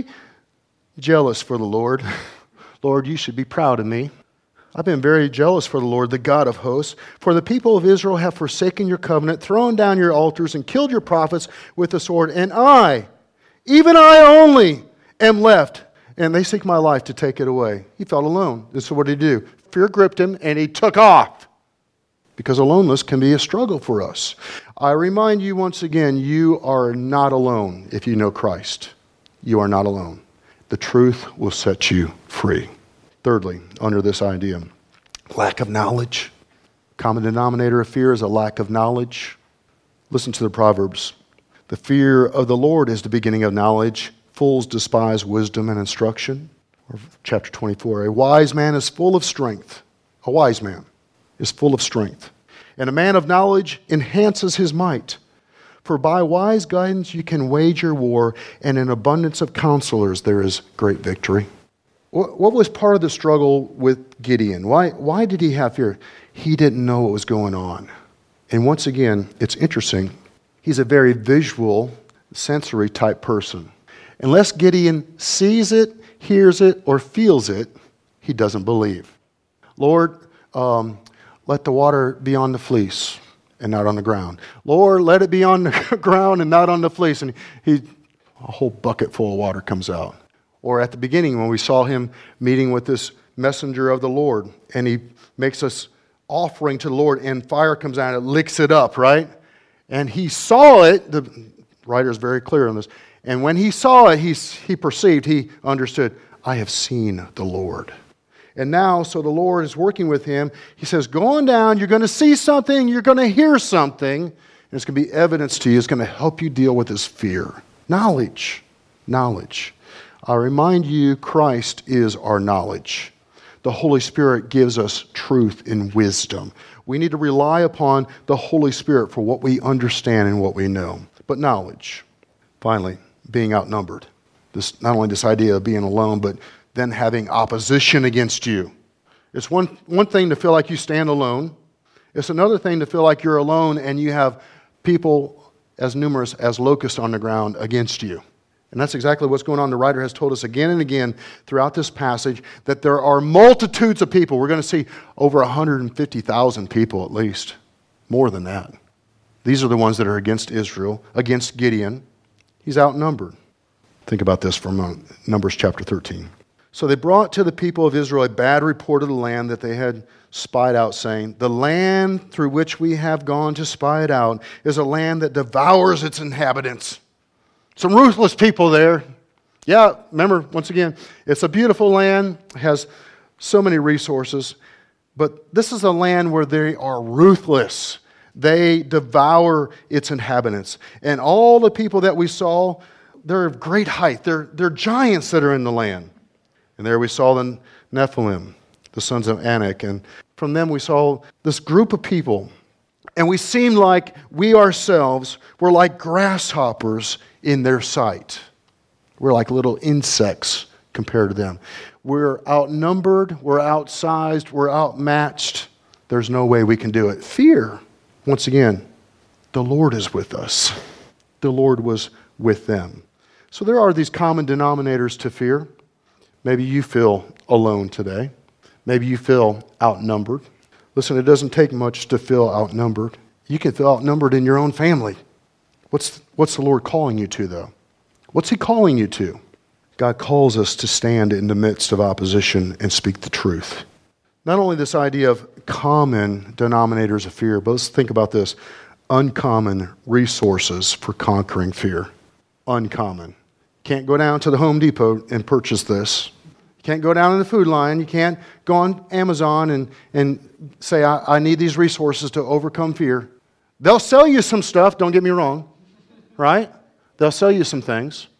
jealous for the Lord. Lord, you should be proud of me. I've been very jealous for the Lord, the God of hosts. For the people of Israel have forsaken your covenant, thrown down your altars, and killed your prophets with the sword. And I, even I only, am left. And they seek my life to take it away. He felt alone. And so what did he do? Fear gripped him, and he took off. Because aloneness can be a struggle for us. I remind you once again, you are not alone if you know Christ. You are not alone. The truth will set you free. Thirdly, under this idea, lack of knowledge. Common denominator of fear is a lack of knowledge. Listen to the Proverbs. The fear of the Lord is the beginning of knowledge. Fools despise wisdom and instruction. Or chapter twenty-four, a wise man is full of strength. A wise man is full of strength. And a man of knowledge enhances his might. For by wise guidance you can wage your war, and in abundance of counselors there is great victory. What was part of the struggle with Gideon? Why, why did he have fear? He didn't know what was going on. And once again, it's interesting. He's a very visual, sensory type person. Unless Gideon sees it, hears it, or feels it, he doesn't believe. Lord, um, let the water be on the fleece and not on the ground. Lord, let it be on the ground and not on the fleece. And he, a whole bucket full of water comes out. Or at the beginning when we saw him meeting with this messenger of the Lord, and he makes us offering to the Lord, and fire comes out and it licks it up, right? And he saw it, the writer is very clear on this, and when he saw it, he, he perceived, he understood, I have seen the Lord. And now, so the Lord is working with him. He says, go on down, you're going to see something, you're going to hear something, and it's going to be evidence to you. It's going to help you deal with this fear. Knowledge. Knowledge. I remind you, Christ is our knowledge. The Holy Spirit gives us truth and wisdom. We need to rely upon the Holy Spirit for what we understand and what we know. But knowledge. Finally, being outnumbered. This, not only this idea of being alone, but then having opposition against you. It's one, one thing to feel like you stand alone. It's another thing to feel like you're alone and you have people as numerous as locusts on the ground against you. And that's exactly what's going on. The writer has told us again and again throughout this passage that there are multitudes of people. We're going to see over one hundred fifty thousand people at least, more than that. These are the ones that are against Israel, against Gideon. He's outnumbered. Think about this for a moment. Numbers chapter thirteen. So they brought to the people of Israel a bad report of the land that they had spied out, saying, the land through which we have gone to spy it out is a land that devours its inhabitants. Some ruthless people there. Yeah, remember, once again, it's a beautiful land, has so many resources, but this is a land where they are ruthless. They devour its inhabitants. And all the people that we saw, they're of great height. They're, they're giants that are in the land. And there we saw the Nephilim, the sons of Anak, and from them we saw this group of people. And we seemed like we ourselves were like grasshoppers in their sight. We're like little insects compared to them. We're outnumbered, we're outsized, we're outmatched. There's no way we can do it. Fear, once again, the Lord is with us. The Lord was with them. So there are these common denominators to fear. Maybe you feel alone today. Maybe you feel outnumbered. Listen, it doesn't take much to feel outnumbered. You can feel outnumbered in your own family. What's, what's the Lord calling you to, though? What's He calling you to? God calls us to stand in the midst of opposition and speak the truth. Not only this idea of common denominators of fear, but let's think about this. Uncommon resources for conquering fear. Uncommon. Can't go down to the Home Depot and purchase this. You can't go down in the food line. You can't go on Amazon and, and say, I, I need these resources to overcome fear. They'll sell you some stuff, don't get me wrong, right? They'll sell you some things.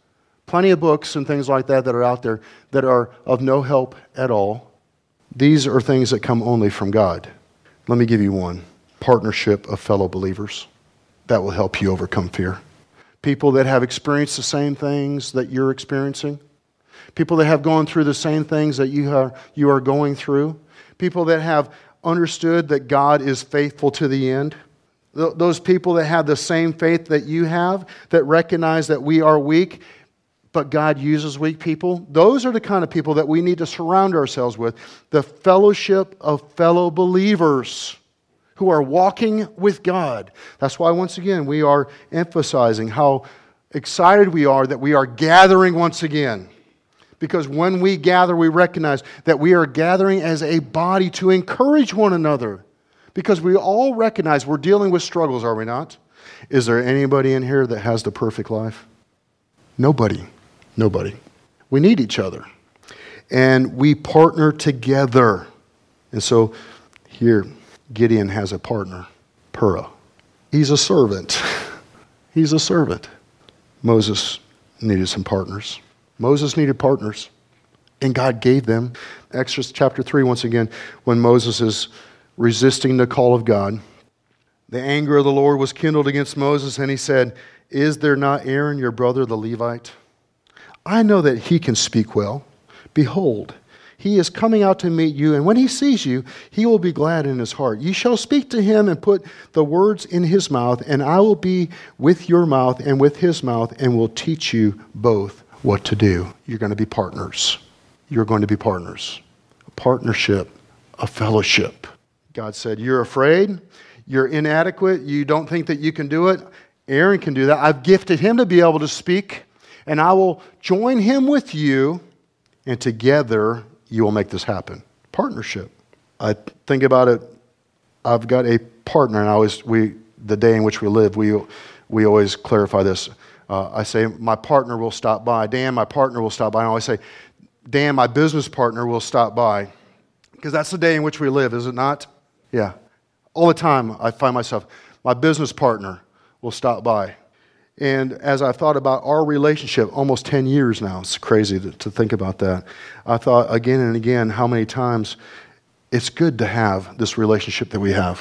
Plenty of books and things like that that are out there that are of no help at all. These are things that come only from God. Let me give you one. Partnership of fellow believers. That will help you overcome fear. People that have experienced the same things that you're experiencing. People that have gone through the same things that you are, you are going through. People that have understood that God is faithful to the end. Th- those people that have the same faith that you have, that recognize that we are weak, but God uses weak people. Those are the kind of people that we need to surround ourselves with. The fellowship of fellow believers who are walking with God. That's why, once again, we are emphasizing how excited we are that we are gathering once again. Because when we gather, we recognize that we are gathering as a body to encourage one another. Because we all recognize we're dealing with struggles, are we not? Is there anybody in here that has the perfect life? Nobody. Nobody. We need each other. And we partner together. And so here, Gideon has a partner, Purah. He's a servant. He's a servant. Moses needed some partners. Moses needed partners. And God gave them. Exodus chapter three, once again, when Moses is resisting the call of God, the anger of the Lord was kindled against Moses, and he said, "Is there not Aaron, your brother, the Levite? I know that he can speak well. Behold, he is coming out to meet you, and when he sees you, he will be glad in his heart. You shall speak to him and put the words in his mouth, and I will be with your mouth and with his mouth, and will teach you both what to do." You're going to be partners. You're going to be partners. A partnership, a fellowship. God said, you're afraid, you're inadequate, you don't think that you can do it. Aaron can do that. I've gifted him to be able to speak, and I will join him with you, and together you will make this happen. Partnership. I think about it. I've got a partner, and I always, we, the day in which we live, we, we always clarify this. Uh, I say, my partner will stop by. Dan, my partner will stop by. And I always say, Dan, my business partner will stop by. Because that's the day in which we live, is it not? Yeah. All the time I find myself, my business partner will stop by. And as I thought about our relationship, almost ten years now, it's crazy to, to think about that. I thought again and again how many times it's good to have this relationship that we have.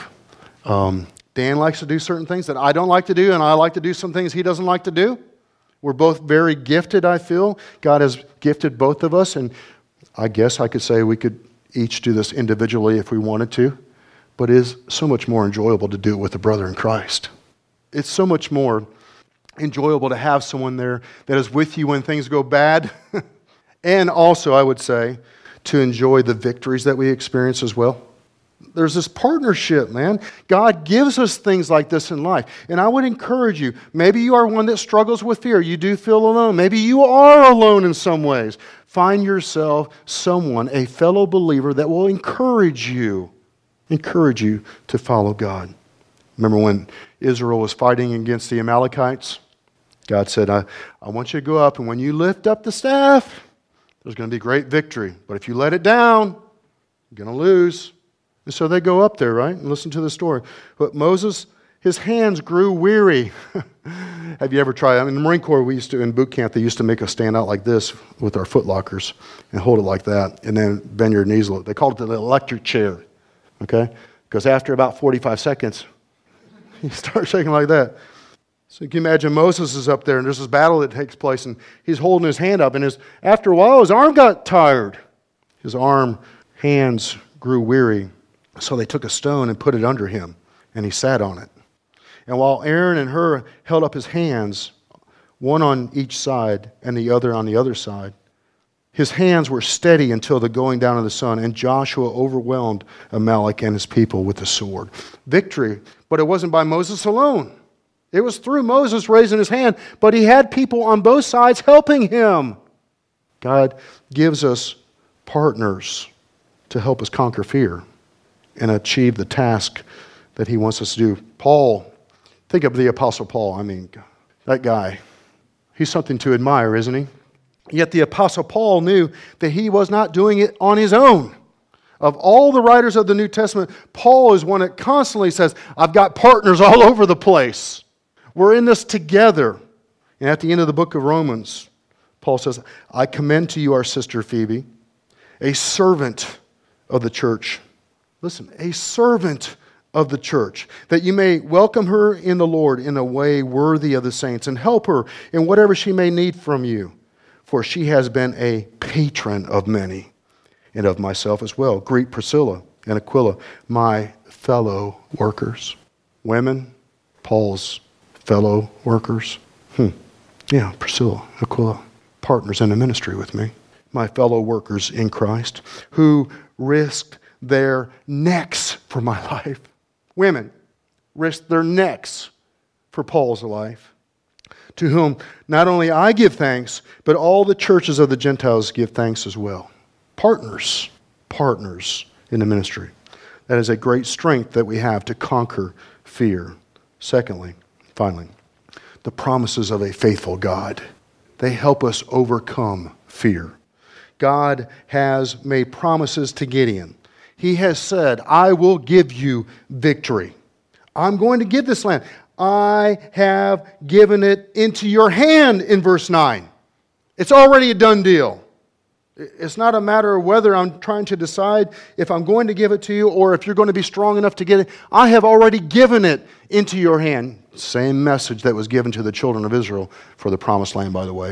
Um, Dan likes to do certain things that I don't like to do, and I like to do some things he doesn't like to do. We're both very gifted, I feel. God has gifted both of us, and I guess I could say we could each do this individually if we wanted to, but it is so much more enjoyable to do it with a brother in Christ. It's so much more enjoyable to have someone there that is with you when things go bad. And also, I would say, to enjoy the victories that we experience as well. There's this partnership, man. God gives us things like this in life. And I would encourage you, maybe you are one that struggles with fear. You do feel alone. Maybe you are alone in some ways. Find yourself someone, a fellow believer that will encourage you, encourage you to follow God. Remember when Israel was fighting against the Amalekites? God said, I, I want you to go up, and when you lift up the staff, there's going to be great victory. But if you let it down, you're going to lose. And so they go up there, right? And listen to the story. But Moses, his hands grew weary. Have you ever tried? I mean, in the Marine Corps, we used to, in boot camp, they used to make us stand out like this with our foot lockers and hold it like that, and then bend your knees a little. They called it the electric chair, okay? Because after about forty-five seconds, you start shaking like that. So you can imagine Moses is up there, and there's this battle that takes place, and he's holding his hand up, and his, after a while, his arm got tired. His arm, hands grew weary. So they took a stone and put it under him, and he sat on it. And while Aaron and Hur held up his hands, one on each side and the other on the other side, his hands were steady until the going down of the sun, and Joshua overwhelmed Amalek and his people with the sword. Victory, but it wasn't by Moses alone. It was through Moses raising his hand, but he had people on both sides helping him. God gives us partners to help us conquer fear and achieve the task that he wants us to do. Paul, think of the Apostle Paul. I mean, that guy, he's something to admire, isn't he? Yet the Apostle Paul knew that he was not doing it on his own. Of all the writers of the New Testament, Paul is one that constantly says, I've got partners all over the place. We're in this together. And at the end of the book of Romans, Paul says, I commend to you our sister Phoebe, a servant of the church. Listen, a servant of the church, that you may welcome her in the Lord in a way worthy of the saints, and help her in whatever she may need from you. For she has been a patron of many, and of myself as well. Greet Priscilla and Aquila, my fellow workers. Women, Paul's fellow workers. Hmm. Yeah, Priscilla, Aquila, partners in the ministry with me. My fellow workers in Christ, who risked their necks for my life. Women risked their necks for Paul's life, to whom not only I give thanks, but all the churches of the Gentiles give thanks as well. Partners, partners in the ministry. That is a great strength that we have to conquer fear. Secondly, finally, the promises of a faithful God. They help us overcome fear. God has made promises to Gideon. He has said, I will give you victory. I'm going to give this land. I have given it into your hand in verse nine. It's already a done deal. It's not a matter of whether I'm trying to decide if I'm going to give it to you or if you're going to be strong enough to get it. I have already given it into your hand. Same message that was given to the children of Israel for the promised land, by the way.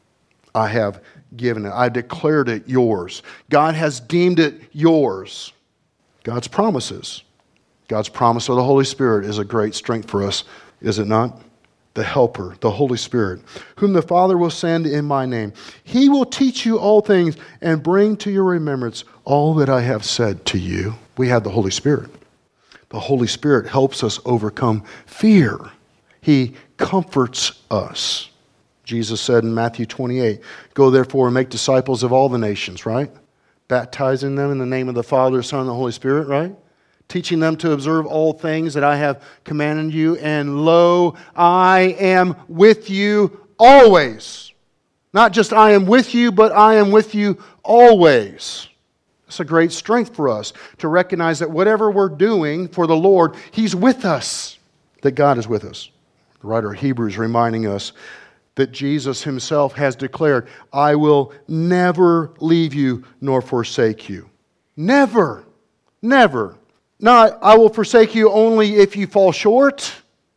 I have given it. I declared it yours. God has deemed it yours. God's promises. God's promise of the Holy Spirit is a great strength for us, is it not? The Helper, the Holy Spirit, whom the Father will send in my name. He will teach you all things and bring to your remembrance all that I have said to you. We have the Holy Spirit. The Holy Spirit helps us overcome fear. He comforts us. Jesus said in Matthew twenty-eight, go therefore and make disciples of all the nations, right? Baptizing them in the name of the Father, Son, and the Holy Spirit, right? Teaching them to observe all things that I have commanded you. And lo, I am with you always. Not just I am with you, but I am with you always. It's a great strength for us to recognize that whatever we're doing for the Lord, He's with us, that God is with us. The writer of Hebrews reminding us that Jesus Himself has declared, I will never leave you nor forsake you. Never, never. Not, I will forsake you only if you fall short.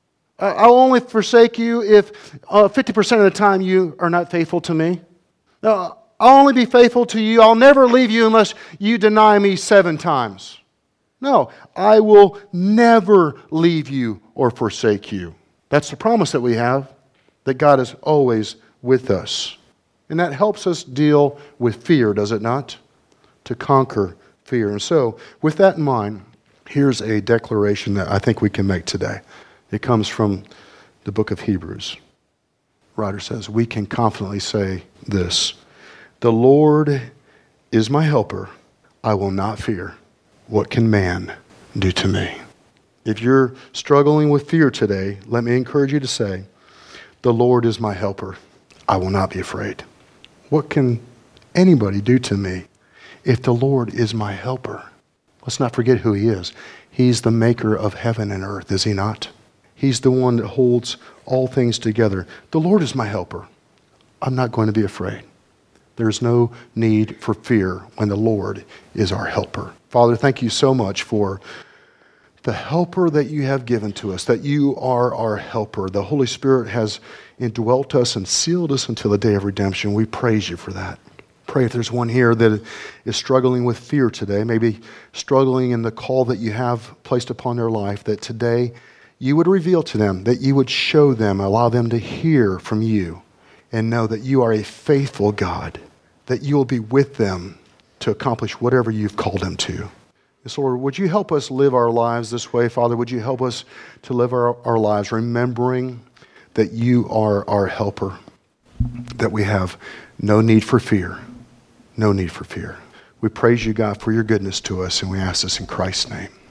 I'll only forsake you if uh, fifty percent of the time you are not faithful to me. No, I'll only be faithful to you. I'll never leave you unless you deny me seven times. No, I will never leave you or forsake you. That's the promise that we have, that God is always with us. And that helps us deal with fear, does it not? To conquer fear. And so, with that in mind, here's a declaration that I think we can make today. It comes from the book of Hebrews. The writer says, we can confidently say this, the Lord is my helper. I will not fear. What can man do to me? If you're struggling with fear today, let me encourage you to say, the Lord is my helper. I will not be afraid. What can anybody do to me if the Lord is my helper? Let's not forget who He is. He's the maker of heaven and earth, is He not? He's the one that holds all things together. The Lord is my helper. I'm not going to be afraid. There's no need for fear when the Lord is our helper. Father, thank you so much for the helper that you have given to us, that you are our helper. The Holy Spirit has indwelt us and sealed us until the day of redemption. We praise you for that. Pray if there's one here that is struggling with fear today, maybe struggling in the call that you have placed upon their life, that today you would reveal to them, that you would show them, allow them to hear from you and know that you are a faithful God, that you will be with them to accomplish whatever you've called them to. So Lord, would you help us live our lives this way, Father? Would you help us to live our, our lives remembering that you are our helper, that we have no need for fear, no need for fear. We praise you, God, for your goodness to us, and we ask this in Christ's name.